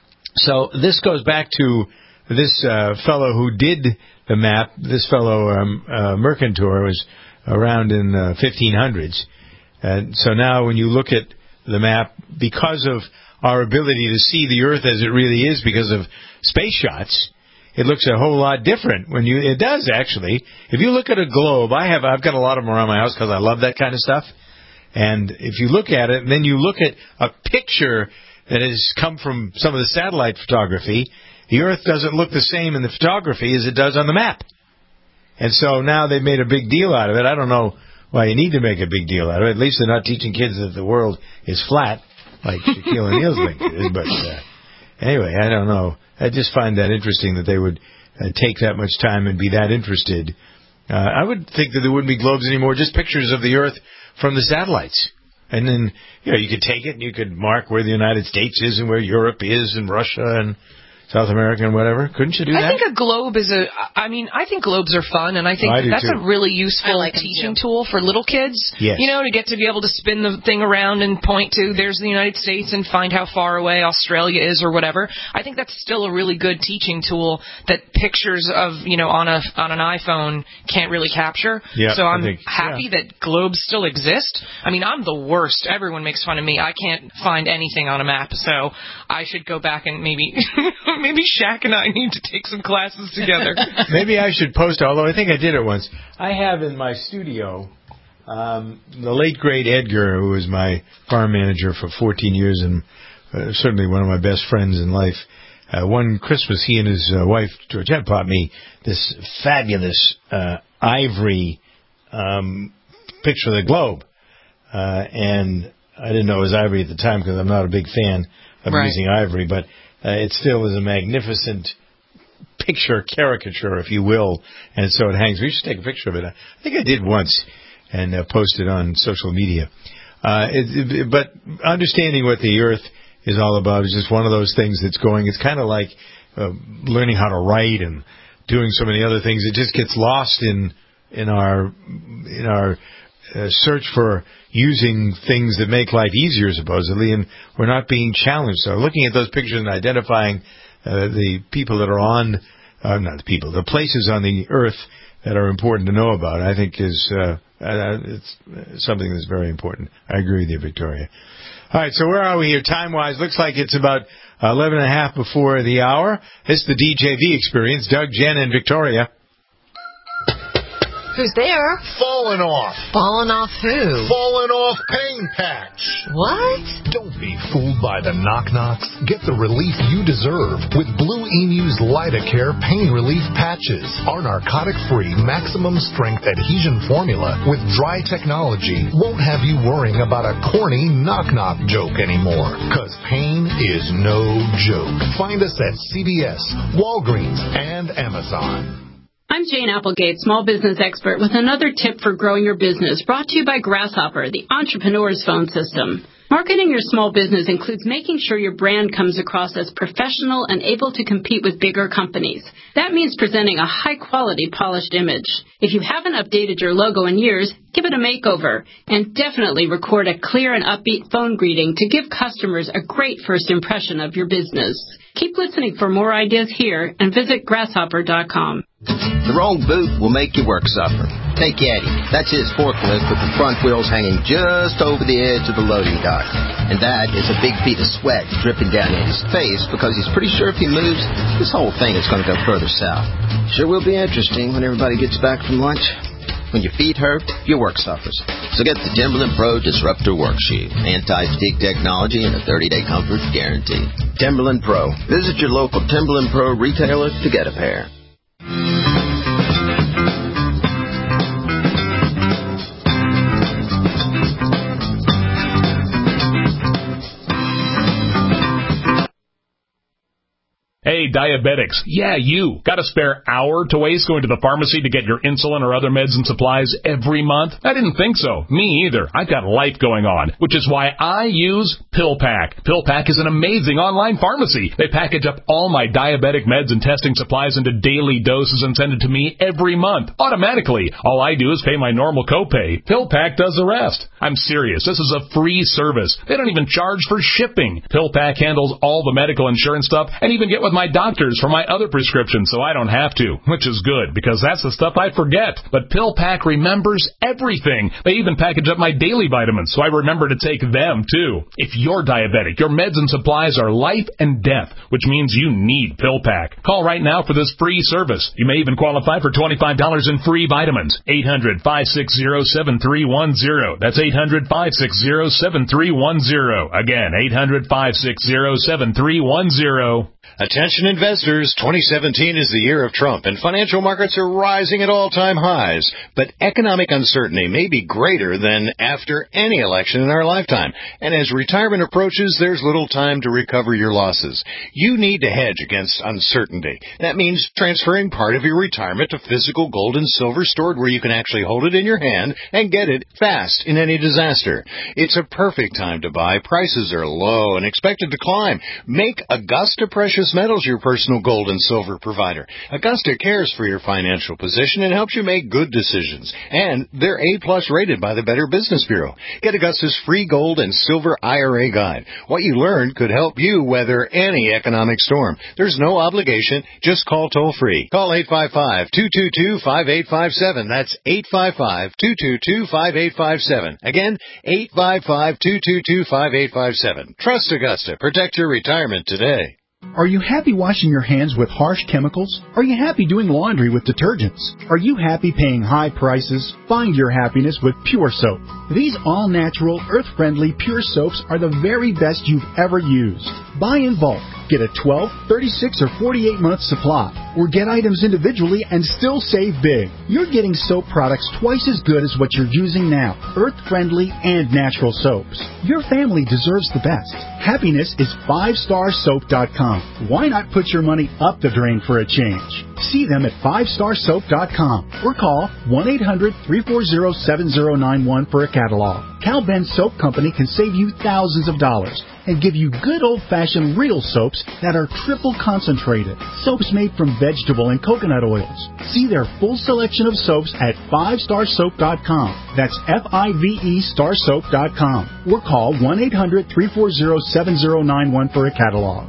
so this goes back to this uh, fellow who did the map. This fellow, um, uh, Mercator, was around in the fifteen hundreds. And so now when you look at the map, because of our ability to see the Earth as it really is because of space shots, it looks a whole lot different. When you, it does actually. If you look at a globe, I have, I've got a lot of them around my house because I love that kind of stuff. And if you look at it, and then you look at a picture that has come from some of the satellite photography, the Earth doesn't look the same in the photography as it does on the map. And so now they've made a big deal out of it. I don't know why you need to make a big deal out of it. At least they're not teaching kids that the world is flat, like Shaquille O'Neal's think it is. But uh, anyway, I don't know. I just find that interesting that they would uh, take that much time and be that interested. Uh, I would think that there wouldn't be globes anymore, just pictures of the Earth from the satellites. And then, you know, you could take it and you could mark where the United States is and where Europe is and Russia and South America and whatever. Couldn't you do that? I think a globe is a, I mean, I think globes are fun, and I think I that's too. a really useful like teaching tool for little kids. Yes. You know, to get to be able to spin the thing around and point to, there's the United States, and find how far away Australia is or whatever. I think that's still a really good teaching tool that pictures of, you know, on a on an iPhone can't really capture. Yeah, so I'm I think, happy yeah. that globes still exist. I mean, I'm the worst. Everyone makes fun of me. I can't find anything on a map, so I should go back and maybe, maybe Shaq and I need to take some classes together. Maybe I should post, although I think I did it once. I have in my studio um, the late, great Edgar, who was my farm manager for fourteen years and uh, certainly one of my best friends in life. Uh, one Christmas, he and his uh, wife, Georgette, bought me this fabulous uh, ivory um, picture of the globe. Uh, and I didn't know it was ivory at the time because I'm not a big fan of Right. using ivory, but Uh, it still is a magnificent picture, caricature, if you will, and so it hangs. We should take a picture of it. I think I did once and uh, post it on social media. Uh, it, it, but understanding what the Earth is all about is just one of those things that's going. It's kind of like uh, learning how to write and doing so many other things. It just gets lost in in our in our uh, search for using things that make life easier, supposedly, and we're not being challenged. So looking at those pictures and identifying uh, the people that are on, uh, not the people, the places on the Earth that are important to know about, I think is uh, uh, it's something that's very important. I agree with you, Victoria. All right, so where are we here time-wise? Looks like it's about eleven and a half before the hour. This is the D J V Experience. Doug, Jen, and Victoria. Who's there? Falling off. Falling off who? Falling off pain patch. What? Don't be fooled by the knock-knocks. Get the relief you deserve with Blue Emu's Lidocare Pain Relief Patches. Our narcotic-free, maximum-strength adhesion formula with dry technology won't have you worrying about a corny knock-knock joke anymore. Because pain is no joke. Find us at C V S, Walgreens, and Amazon. I'm Jane Applegate, small business expert, with another tip for growing your business, brought to you by Grasshopper, the entrepreneur's phone system. Marketing your small business includes making sure your brand comes across as professional and able to compete with bigger companies. That means presenting a high-quality, polished image. If you haven't updated your logo in years, give it a makeover, and definitely record a clear and upbeat phone greeting to give customers a great first impression of your business. Keep listening for more ideas here and visit grasshopper dot com. The wrong boot will make your work suffer. Take Eddie. That's his forklift with the front wheels hanging just over the edge of the loading dock. And that is a big bead of sweat dripping down in his face because he's pretty sure if he moves, this whole thing is going to go further south. Sure will be interesting when everybody gets back from lunch. When your feet hurt, your work suffers. So get the Timberland Pro Disruptor Work Shoe. Anti-fatigue technology and a thirty-day comfort guarantee. Timberland Pro. Visit your local Timberland Pro retailer to get a pair. Hey, Hey, diabetics, yeah, you. Got a spare hour to waste going to the pharmacy to get your insulin or other meds and supplies every month? I didn't think so. Me either. I've got life going on, which is why I use PillPack. PillPack is an amazing online pharmacy. They package up all my diabetic meds and testing supplies into daily doses and send it to me every month, automatically. All I do is pay my normal copay. PillPack does the rest. I'm serious. This is a free service. They don't even charge for shipping. PillPack handles all the medical insurance stuff and even get with my doctors for my other prescriptions so I don't have to, which is good because that's the stuff I forget. But PillPack remembers everything. They even package up my daily vitamins so I remember to take them too. If you're diabetic, your meds and supplies are life and death, which means you need PillPack. Call right now for this free service. You may even qualify for twenty-five dollars in free vitamins. eight hundred, five six zero, seven three one zero. That's eight hundred, five six zero, seven three one zero. Again, eight hundred, five six zero, seven three one zero. Attention investors, twenty seventeen is the year of Trump, and financial markets are rising at all-time highs. But economic uncertainty may be greater than after any election in our lifetime. And as retirement approaches, there's little time to recover your losses. You need to hedge against uncertainty. That means transferring part of your retirement to physical gold and silver stored where you can actually hold it in your hand and get it fast in any disaster. It's a perfect time to buy. Prices are low and expected to climb. Make Augusta Precious Metals your personal gold and silver provider. Augusta cares for your financial position and helps you make good decisions. And they're A-plus rated by the Better Business Bureau. Get Augusta's free gold and silver I R A guide. What you learned could help you weather any economic storm. There's no obligation. Just call toll-free. Call eight five five, two two two, five eight five seven. That's eight five five, two two two, five eight five seven. Again, eight five five, two two two, five eight five seven. Trust Augusta. Protect your retirement today. Are you happy washing your hands with harsh chemicals? Are you happy doing laundry with detergents? Are you happy paying high prices? Find your happiness with Pure Soap. These all-natural, earth-friendly Pure Soaps are the very best you've ever used. Buy in bulk. Get a twelve, thirty-six, or forty-eight month supply. Or get items individually and still save big. You're getting soap products twice as good as what you're using now. Earth-friendly and natural soaps. Your family deserves the best. Happiness is five star soap dot com. Why not put your money up the drain for a change? See them at five star soap dot com or call one eight hundred, three four zero, seven zero nine one for a catalog. Cal Ben Soap Company can save you thousands of dollars and give you good old-fashioned real soaps that are triple concentrated. Soaps made from vegetable and coconut oils. See their full selection of soaps at five star soap dot com. That's F I V E star soap dot com. Or call one eight hundred, three four zero, seven zero nine one for a catalog.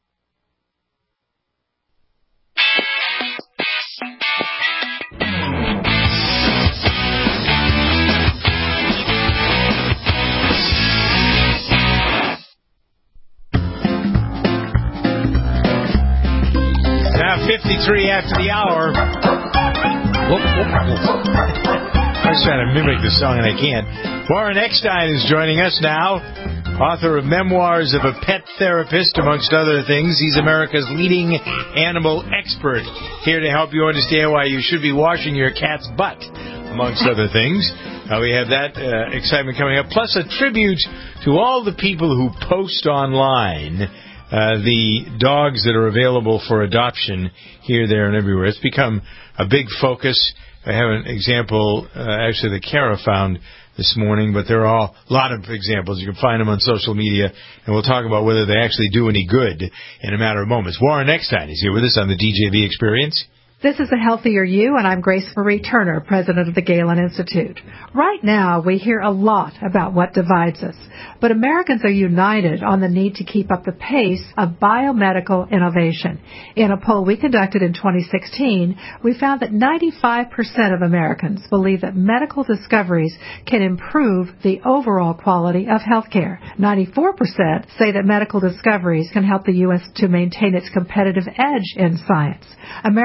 fifty-three after the hour. Whoop, whoop, whoop. I was trying to mimic the song and I can't. Warren Eckstein is joining us now, author of Memoirs of a Pet Therapist, amongst other things. He's America's leading animal expert, here to help you understand why you should be washing your cat's butt, amongst other things. Uh, we have that uh, excitement coming up, plus a tribute to all the people who post online Uh, the dogs that are available for adoption here, there, and everywhere. It's become a big focus. I have an example, uh, actually, that Kara found this morning, but there are all, a lot of examples. You can find them on social media, and we'll talk about whether they actually do any good in a matter of moments. Warren Eckstein is here with us on the D J V Experience. This is A Healthier You, and I'm Grace Marie Turner, president of the Galen Institute. Right now, we hear a lot about what divides us, but Americans are united on the need to keep up the pace of biomedical innovation. In a poll we conducted in twenty sixteen, we found that ninety-five percent of Americans believe that medical discoveries can improve the overall quality of healthcare. ninety-four percent say that medical discoveries can help the U S to maintain its competitive edge in science. Americans also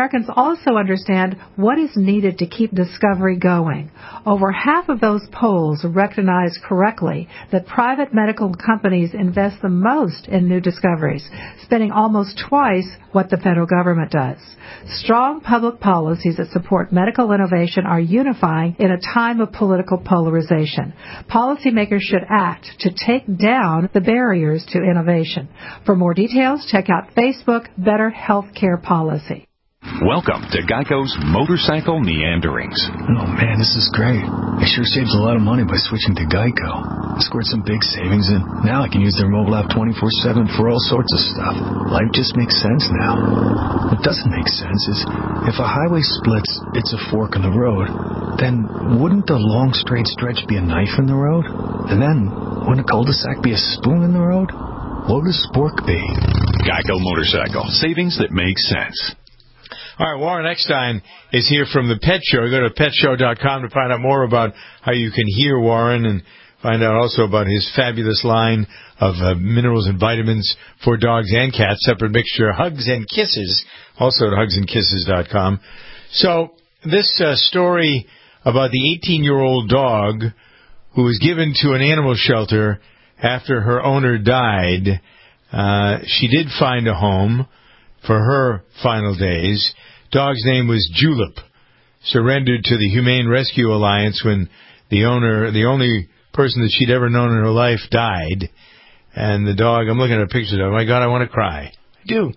also understand what is needed to keep discovery going. Over half of those polls recognize correctly that private medical companies invest the most in new discoveries, spending almost twice what the federal government does. Strong public policies that support medical innovation are unifying in a time of political polarization. Policymakers should act to take down the barriers to innovation. For more details, check out Facebook Better Healthcare Policy. Welcome to Geico's Motorcycle Meanderings. Oh, man, this is great. I sure saved a lot of money by switching to Geico. I scored some big savings, and now I can use their mobile app twenty-four seven for all sorts of stuff. Life just makes sense now. What doesn't make sense is if a highway splits, it's a fork in the road, then wouldn't the long straight stretch be a knife in the road? And then wouldn't a cul-de-sac be a spoon in the road? What would a spork be? Geico Motorcycle. Savings that make sense. All right, Warren Eckstein is here from the Pet Show. Go to pet show dot com to find out more about how you can hear Warren and find out also about his fabulous line of uh, minerals and vitamins for dogs and cats, separate mixture, Hugs and Kisses, also at hugs and kisses dot com. So this uh, story about the eighteen-year-old dog who was given to an animal shelter after her owner died, uh, she did find a home for her final days. Dog's name was Julep. Surrendered to the Humane Rescue Alliance when the owner, the only person that she'd ever known in her life, died. And the dog, I'm looking at a picture of it. Oh, my God, I want to cry. I do.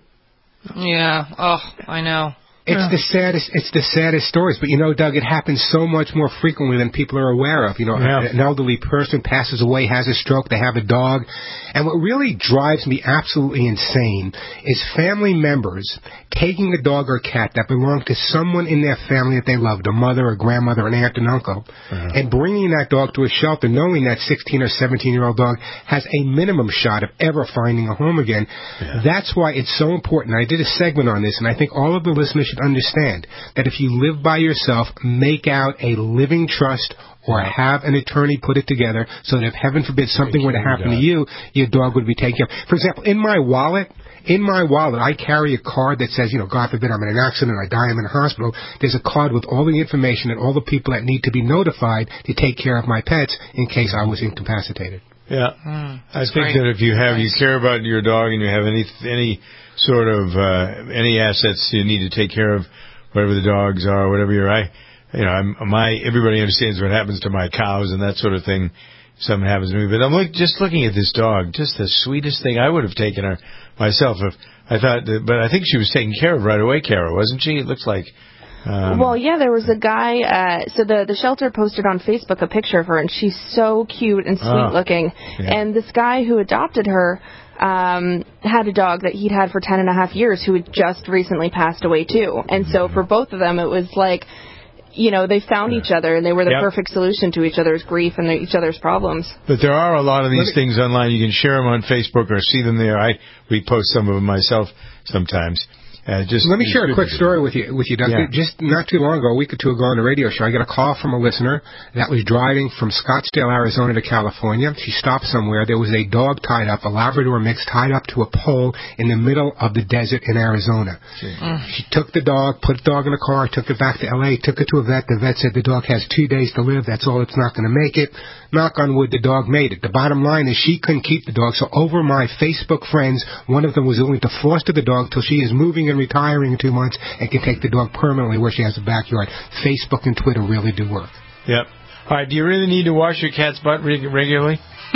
Yeah. Oh, I know. It's yeah. the saddest. It's the saddest stories. But you know, Doug, it happens so much more frequently than people are aware of. You know, yeah. an elderly person passes away, has a stroke, they have a dog, and what really drives me absolutely insane is family members taking a dog or cat that belonged to someone in their family that they loved, a mother, a grandmother, an aunt, and uncle, uh-huh. and bringing that dog to a shelter, knowing that sixteen or seventeen-year-old dog has a minimum shot of ever finding a home again. Yeah. That's why it's so important. I did a segment on this, and I think all of the listeners should understand that if you live by yourself, make out a living trust or have an attorney put it together so that if, heaven forbid, something were to happen to you, your dog would be taken care of. For example, in my wallet, in my wallet, I carry a card that says, you know, God forbid I'm in an accident, I die, I'm in a hospital. There's a card with all the information and all the people that need to be notified to take care of my pets in case I was incapacitated. Yeah, mm, I think great. that if you have, nice. you care about your dog and you have any any sort of uh, any assets you need to take care of, whatever the dogs are, whatever you're, I, you know, I'm, my everybody understands what happens to my cows and that sort of thing. If something happens to me, but I'm look, just looking at this dog, just the sweetest thing. I would have taken her myself if I thought, that, but I think she was taken care of right away, Kara, wasn't she? It looks like. Um, well, yeah, there was a guy, uh, so the, the shelter posted on Facebook a picture of her, and she's so cute and sweet-looking. Oh, yeah. And this guy who adopted her um, had a dog that he'd had for ten and a half years who had just recently passed away, too. And so for both of them, it was like, you know, they found yeah. each other, and they were the yep. perfect solution to each other's grief and each other's problems. But there are a lot of these things online. You can share them on Facebook or see them there. I repost some of them myself sometimes. Uh, just Let me share a quick story with you, with you, Doug. Yeah. Just not too long ago, a week or two ago on the radio show, I got a call from a listener that was driving from Scottsdale, Arizona to California. She stopped somewhere. There was a dog tied up, a Labrador mix, tied up to a pole in the middle of the desert in Arizona. Mm. She took the dog, put the dog in a car, took it back to L A, took it to a vet. The vet said the dog has two days to live. That's all. It's not going to make it. Knock on wood, the dog made it. The bottom line is she couldn't keep the dog, so over my Facebook friends, one of them was willing to foster the dog till she is moving and retiring in two months and can take the dog permanently where she has a backyard. Facebook and Twitter really do work. Yep. All right, do you really need to wash your cat's butt reg- regularly?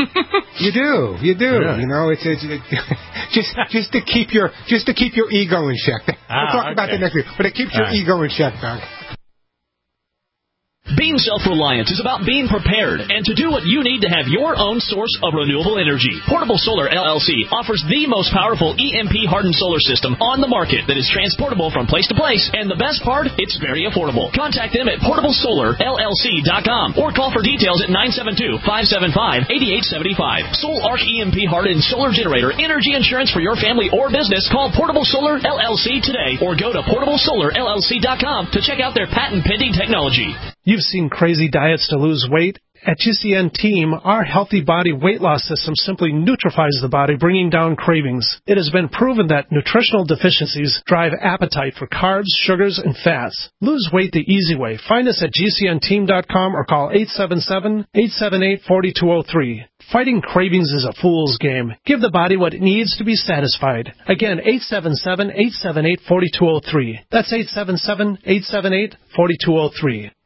You do, you do. Yeah. You know, it's, it's it, just just to keep your just to keep your ego in check. We'll ah, talk okay. about that next week, but it keeps your right. ego in check, Doug. Being self-reliant is about being prepared and to do what you need to have your own source of renewable energy. Portable Solar L L C offers the most powerful E M P-hardened solar system on the market that is transportable from place to place, and the best part, it's very affordable. Contact them at portable solar L L C dot com or call for details at nine seven two, five seven five, eight eight seven five. Soul Arc E M P-hardened solar generator energy insurance for your family or business. Call Portable Solar L L C today or go to portable solar L L C dot com to check out their patent-pending technology. You've seen crazy diets to lose weight, At G C N Team, our healthy body weight loss system simply neutralizes the body, bringing down cravings. It has been proven that nutritional deficiencies drive appetite for carbs, sugars, and fats. Lose weight the easy way. Find us at G C N team dot com or call eight seven seven, eight seven eight, four two zero three. Fighting cravings is a fool's game. Give the body what it needs to be satisfied. Again, eight seven seven, eight seven eight, four two zero three. That's eight seven seven, eight seven eight, four two zero three.